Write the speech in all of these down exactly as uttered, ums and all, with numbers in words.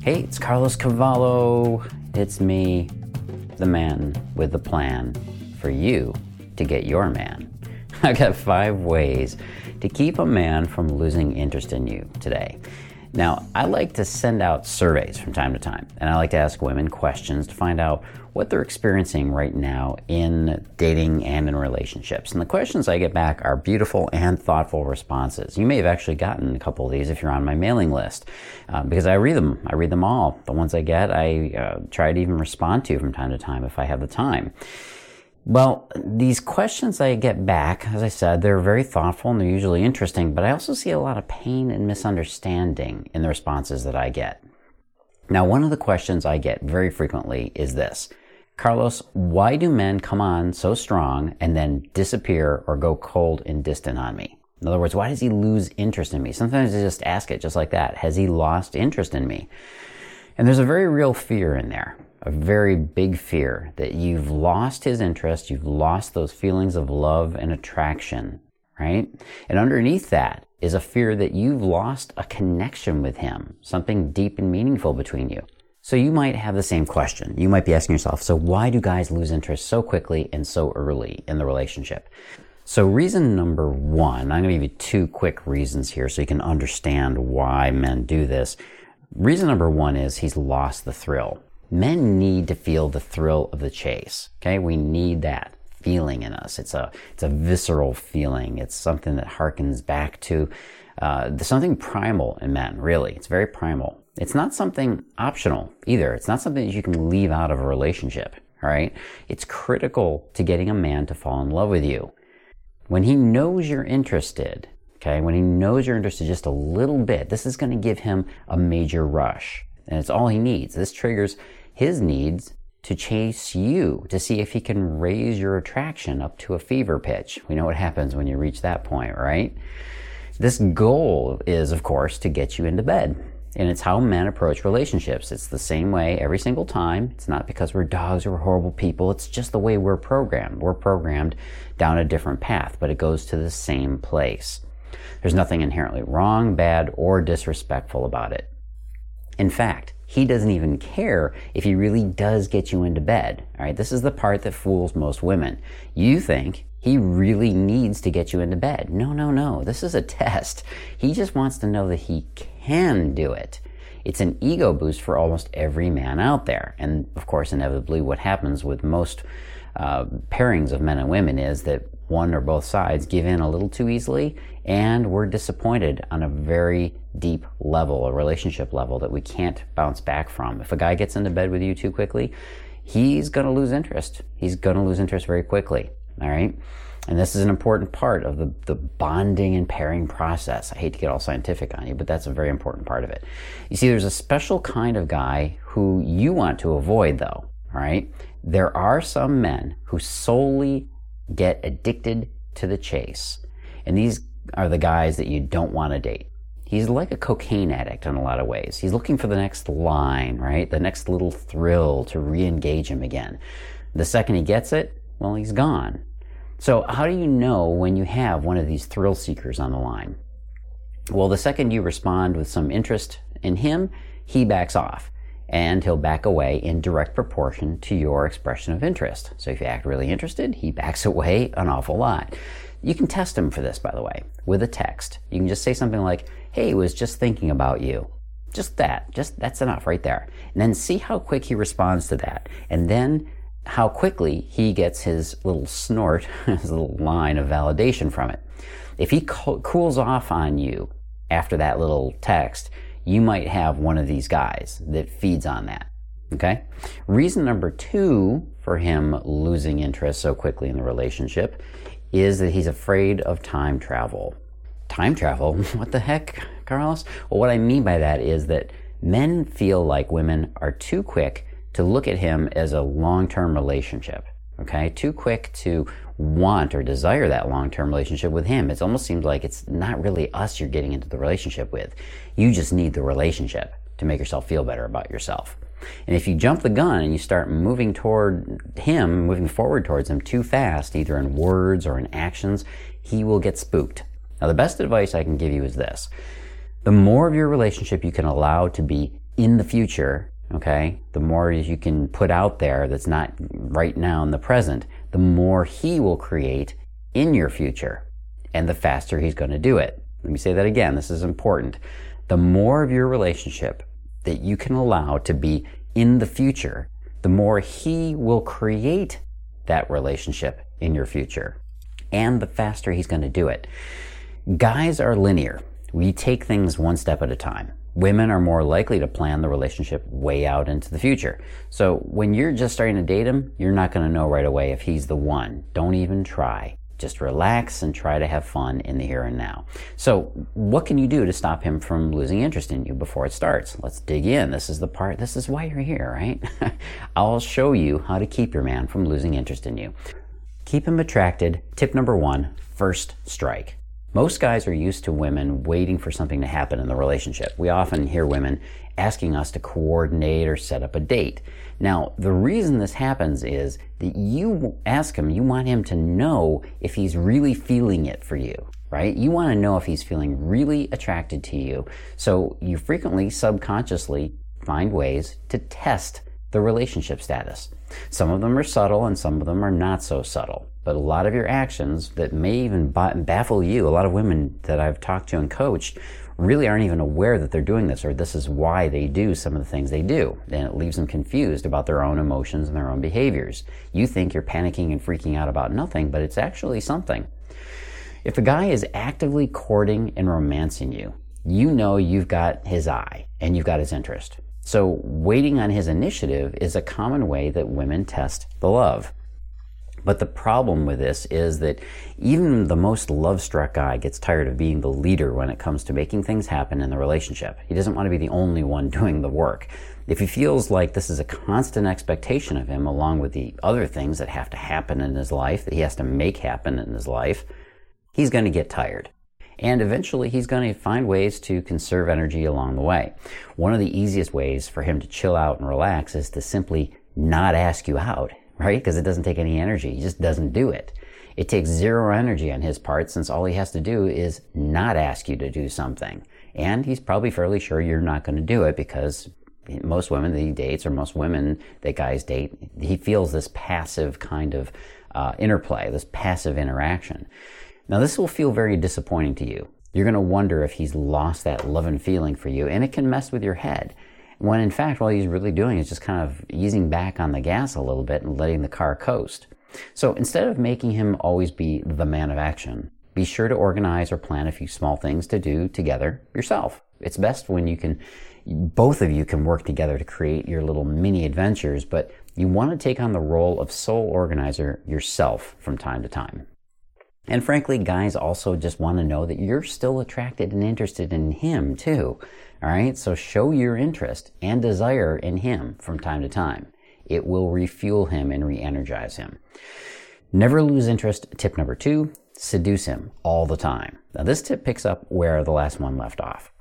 Hey, it's Carlos Cavallo. It's me, the man with the plan for you to get your man. I got five ways to keep a man from losing interest in you today. Now, I like to send out surveys from time to time, and I like to ask women questions to find out what they're experiencing right now in dating and in relationships. And the questions I get back are beautiful and thoughtful responses. You may have actually gotten a couple of these if you're on my mailing list, uh, because I read them. I read them all. The ones I get, I uh, try to even respond to from time to time if I have the time. Well, these questions I get back, as I said, they're very thoughtful and they're usually interesting, but I also see a lot of pain and misunderstanding in the responses that I get. Now, one of the questions I get very frequently is this: Carlos, why do men come on so strong and then disappear or go cold and distant on me? In other words, why does he lose interest in me? Sometimes I just ask it just like that. Has he lost interest in me? And there's a very real fear in there. A very big fear that you've lost his interest, you've lost those feelings of love and attraction, right? And underneath that is a fear that you've lost a connection with him, something deep and meaningful between you. So you might have the same question. You might be asking yourself, so why do guys lose interest so quickly and so early in the relationship? So reason number one, I'm going to give you two quick reasons here so you can understand why men do this. Reason number one is he's lost the thrill. Men need to feel the thrill of the chase, okay? We need that feeling in us. It's a it's a visceral feeling. It's something that harkens back to uh, something primal in men, really. It's very primal. It's not something optional either. It's not something that you can leave out of a relationship, all right? It's critical to getting a man to fall in love with you. When he knows you're interested, okay, when he knows you're interested just a little bit, this is going to give him a major rush. And it's all he needs. This triggers his needs to chase you, to see if he can raise your attraction up to a fever pitch. We know what happens when you reach that point, right? This goal is, of course, to get you into bed. And it's how men approach relationships. It's the same way every single time. It's not because we're dogs or we're horrible people. It's just the way we're programmed. We're programmed down a different path, but it goes to the same place. There's nothing inherently wrong, bad, or disrespectful about it. In fact, he doesn't even care if he really does get you into bed. All right, this is the part that fools most women. You think he really needs to get you into bed. No, no, no. This is a test. He just wants to know that he can do it. It's an ego boost for almost every man out there. And of course, inevitably, what happens with most uh, pairings of men and women is that one or both sides give in a little too easily, and we're disappointed on a very deep level, a relationship level that we can't bounce back from. If a guy gets into bed with you too quickly, he's going to lose interest. He's going to lose interest very quickly, all right? And this is an important part of the, the bonding and pairing process. I hate to get all scientific on you, but that's a very important part of it. You see, there's a special kind of guy who you want to avoid, though, all right? There are some men who solely get addicted to the chase. And these are the guys that you don't want to date. He's like a cocaine addict in a lot of ways. He's looking for the next line, right? The next little thrill to re-engage him again. The second he gets it, well, he's gone. So how do you know when you have one of these thrill seekers on the line? Well, the second you respond with some interest in him, he backs off. And he'll back away in direct proportion to your expression of interest. So if you act really interested, he backs away an awful lot. You can test him for this, by the way, with a text. You can just say something like, hey, was just thinking about you. Just that. Just that's enough right there. And then see how quick he responds to that. And then how quickly he gets his little snort, his little line of validation from it. If he co- cools off on you after that little text, you might have one of these guys that feeds on that, okay? Reason number two for him losing interest so quickly in the relationship is that he's afraid of time travel. Time travel? What the heck, Carlos? Well, what I mean by that is that men feel like women are too quick to look at him as a long-term relationship, okay? Too quick to want or desire that long-term relationship with him. It almost seems like it's not really us you're getting into the relationship with. You just need the relationship to make yourself feel better about yourself. And if you jump the gun and you start moving toward him, moving forward towards him too fast, either in words or in actions, he will get spooked. Now, the best advice I can give you is this. The more of your relationship you can allow to be in the future, okay, the more you can put out there that's not right now in the present, the more he will create in your future, and the faster he's going to do it. Let me say that again. This is important. The more of your relationship that you can allow to be in the future, the more he will create that relationship in your future, and the faster he's going to do it. Guys are linear. We take things one step at a time. Women are more likely to plan the relationship way out into the future. So when you're just starting to date him, you're not going to know right away if he's the one. Don't even try. Just relax and try to have fun in the here and now. So what can you do to stop him from losing interest in you before it starts? Let's dig in. This is the part, this is why you're here, right? I'll show you how to keep your man from losing interest in you. Keep him attracted. Tip number one, first strike. Most guys are used to women waiting for something to happen in the relationship. We often hear women asking us to coordinate or set up a date. Now, the reason this happens is that you ask him, you want him to know if he's really feeling it for you, right? You want to know if he's feeling really attracted to you. So you frequently, subconsciously find ways to test the relationship status. Some of them are subtle and some of them are not so subtle. But a lot of your actions that may even baffle you, a lot of women that I've talked to and coached really aren't even aware that they're doing this, or this is why they do some of the things they do. And it leaves them confused about their own emotions and their own behaviors. You think you're panicking and freaking out about nothing, but it's actually something. If a guy is actively courting and romancing you, you know you've got his eye and you've got his interest. So waiting on his initiative is a common way that women test the love. But the problem with this is that even the most love-struck guy gets tired of being the leader when it comes to making things happen in the relationship. He doesn't want to be the only one doing the work. If he feels like this is a constant expectation of him, along with the other things that have to happen in his life, that he has to make happen in his life, he's going to get tired. And eventually he's going to find ways to conserve energy along the way. One of the easiest ways for him to chill out and relax is to simply not ask you out. Right? Because it doesn't take any energy. He just doesn't do it. It takes zero energy on his part, since all he has to do is not ask you to do something. And he's probably fairly sure you're not going to do it, because most women that he dates, or most women that guys date, he feels this passive kind of uh, interplay, this passive interaction. Now this will feel very disappointing to you. You're going to wonder if he's lost that love and feeling for you, and it can mess with your head. When in fact, what he's really doing is just kind of easing back on the gas a little bit and letting the car coast. So instead of making him always be the man of action, be sure to organize or plan a few small things to do together yourself. It's best when you can, both of you can work together to create your little mini adventures, but you want to take on the role of sole organizer yourself from time to time. And frankly, guys also just want to know that you're still attracted and interested in him too. All right, so show your interest and desire in him from time to time. It will refuel him and re-energize him. Never lose interest. Tip number two, seduce him all the time. Now this tip picks up where the last one left off.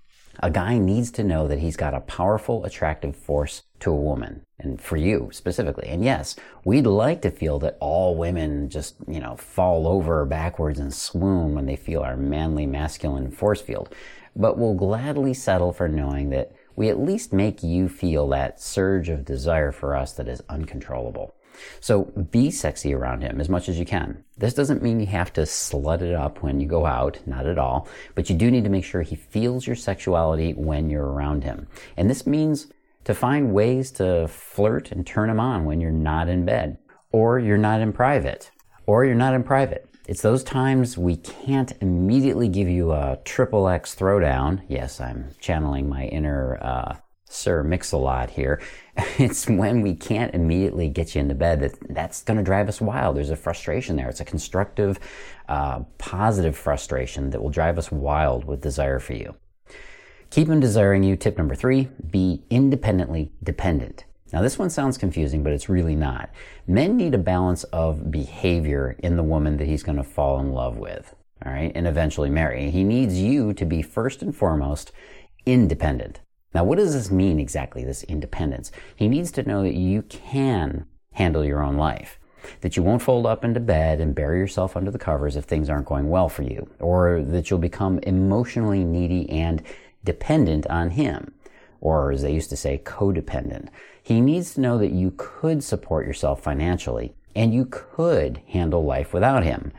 A guy needs to know that he's got a powerful, attractive force to a woman, and for you specifically. And yes, we'd like to feel that all women just, you know, fall over backwards and swoon when they feel our manly, masculine force field. But we'll gladly settle for knowing that we at least make you feel that surge of desire for us that is uncontrollable. So be sexy around him as much as you can. This doesn't mean you have to slut it up when you go out, not at all, but you do need to make sure he feels your sexuality when you're around him. And this means to find ways to flirt and turn him on when you're not in bed, or you're not in private, or you're not in private. It's those times we can't immediately give you a triple X throwdown. Yes, I'm channeling my inner uh, Sir Mix-a-Lot here. It's when we can't immediately get you into bed that that's going to drive us wild. There's a frustration there. It's a constructive, uh, positive frustration that will drive us wild with desire for you. Keep him desiring you. Tip number three, be independently dependent. Now this one sounds confusing, but it's really not. Men need a balance of behavior in the woman that he's going to fall in love with, all right, and eventually marry. He needs you to be first and foremost independent. Now what does this mean exactly, this independence? He needs to know that you can handle your own life, that you won't fold up into bed and bury yourself under the covers if things aren't going well for you, or that you'll become emotionally needy and dependent on him. or as they used to say, codependent. He needs to know that you could support yourself financially and you could handle life without him.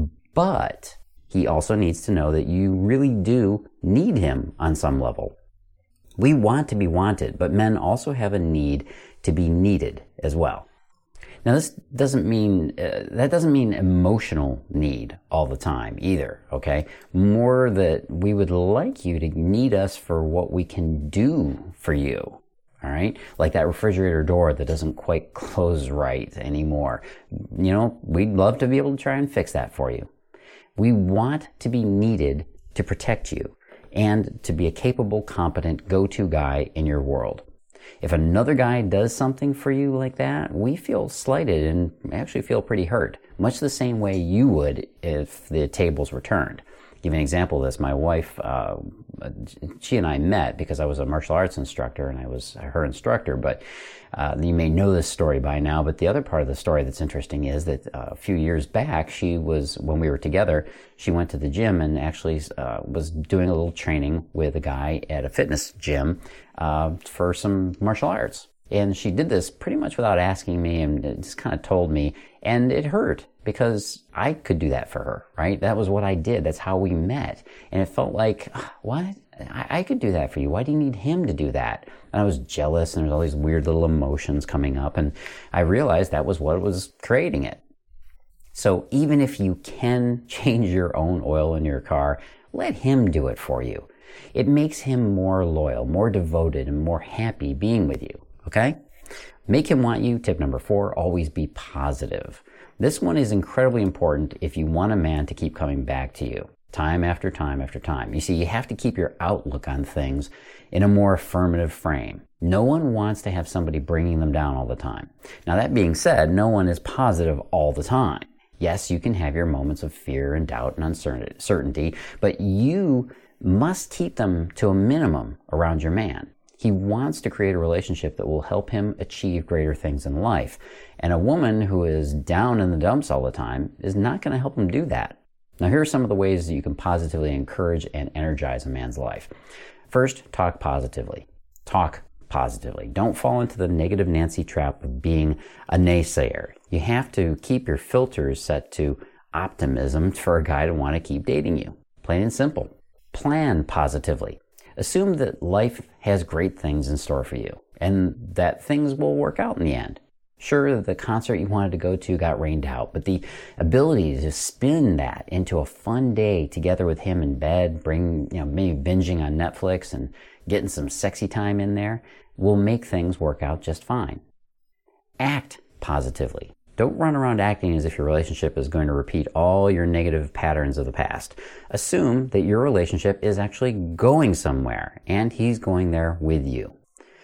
But he also needs to know that you really do need him on some level. We want to be wanted, but men also have a need to be needed as well. Now, this doesn't mean, uh, that doesn't mean emotional need all the time either, okay? More that we would like you to need us for what we can do for you, all right? Like that refrigerator door that doesn't quite close right anymore. You know, we'd love to be able to try and fix that for you. We want to be needed to protect you and to be a capable, competent go-to guy in your world. If another guy does something for you like that, we feel slighted and actually feel pretty hurt, much the same way you would if the tables were turned. Give you an example of this. My wife, uh, she and I met because I was a martial arts instructor and I was her instructor, but uh, you may know this story by now, but the other part of the story that's interesting is that uh, a few years back, she was, when we were together, she went to the gym and actually uh, was doing a little training with a guy at a fitness gym uh, for some martial arts. And she did this pretty much without asking me and it just kind of told me, and it hurt because I could do that for her, right? That was what I did. That's how we met. And it felt like, what? I, I could do that for you. Why do you need him to do that? And I was jealous and there was all these weird little emotions coming up and I realized that was what was creating it. So even if you can change your own oil in your car, let him do it for you. It makes him more loyal, more devoted, and more happy being with you. Okay? Make him want you. Tip number four, always be positive. This one is incredibly important if you want a man to keep coming back to you time after time after time. You see, you have to keep your outlook on things in a more affirmative frame. No one wants to have somebody bringing them down all the time. Now, that being said, no one is positive all the time. Yes, you can have your moments of fear and doubt and uncertainty, but you must keep them to a minimum around your man. He wants to create a relationship that will help him achieve greater things in life. And a woman who is down in the dumps all the time is not going to help him do that. Now, here are some of the ways that you can positively encourage and energize a man's life. First, talk positively. Talk positively. Don't fall into the negative Nancy trap of being a naysayer. You have to keep your filters set to optimism for a guy to want to keep dating you. Plain and simple. Plan positively. Assume that life has great things in store for you and that things will work out in the end. Sure, the concert you wanted to go to got rained out, but the ability to spin that into a fun day together with him in bed, bring, you know, maybe binging on Netflix and getting some sexy time in there will make things work out just fine. Act positively. Don't run around acting as if your relationship is going to repeat all your negative patterns of the past. Assume that your relationship is actually going somewhere and he's going there with you.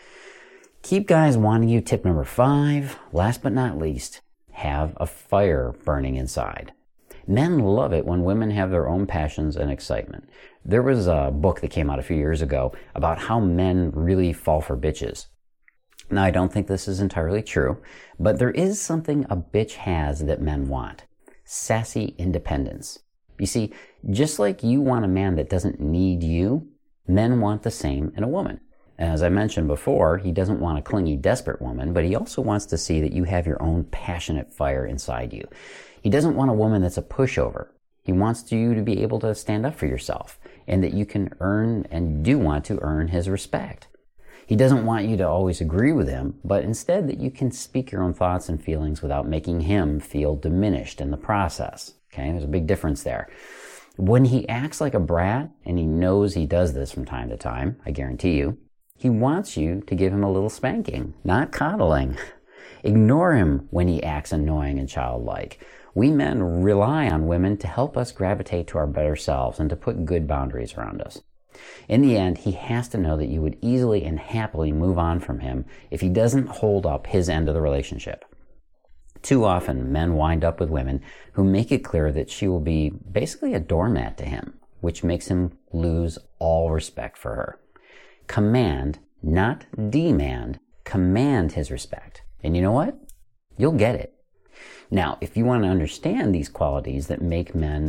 Keep guys wanting you. Tip number five, last but not least, have a fire burning inside. Men love it when women have their own passions and excitement. There was a book that came out a few years ago about how men really fall for bitches. Now, I don't think this is entirely true, but there is something a bitch has that men want. Sassy independence. You see, just like you want a man that doesn't need you, men want the same in a woman. As I mentioned before, he doesn't want a clingy, desperate woman, but he also wants to see that you have your own passionate fire inside you. He doesn't want a woman that's a pushover. He wants you to be able to stand up for yourself and that you can earn and do want to earn his respect. He doesn't want you to always agree with him, but instead that you can speak your own thoughts and feelings without making him feel diminished in the process. Okay, there's a big difference there. When he acts like a brat, and he knows he does this from time to time, I guarantee you, he wants you to give him a little spanking, not coddling. Ignore him when he acts annoying and childlike. We men rely on women to help us gravitate to our better selves and to put good boundaries around us. In the end, he has to know that you would easily and happily move on from him if he doesn't hold up his end of the relationship. Too often, men wind up with women who make it clear that she will be basically a doormat to him, which makes him lose all respect for her. Command, not demand, command his respect. And you know what? You'll get it. Now, if you want to understand these qualities that make men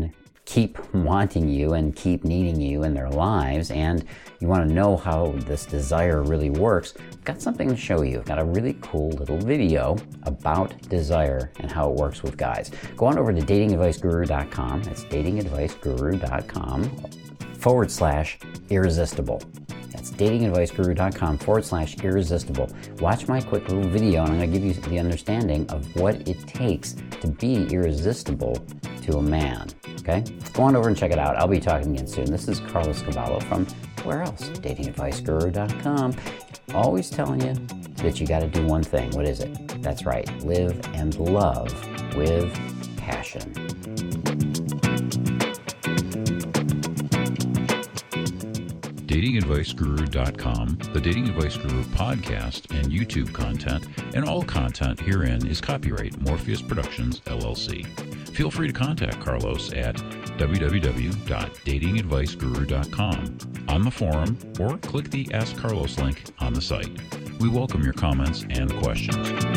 keep wanting you and keep needing you in their lives, and you want to know how this desire really works, I've got something to show you. I've got a really cool little video about desire and how it works with guys. Go on over to dating advice guru dot com. That's dating advice guru dot com forward slash irresistible. That's dating advice guru dot com forward slash irresistible. Watch my quick little video, and I'm going to give you the understanding of what it takes to be irresistible to a man. Okay? Go on over and check it out. I'll be talking again soon. This is Carlos Cavallo from where else? dating advice guru dot com. Always telling you that you got to do one thing. What is it? That's right. Live and love with passion. dating advice guru dot com, the Dating Advice Guru podcast and YouTube content, and all content herein is copyright Morpheus Productions, L L C. Feel free to contact Carlos at w w w dot dating advice guru dot com on the forum, or click the Ask Carlos link on the site. We welcome your comments and questions.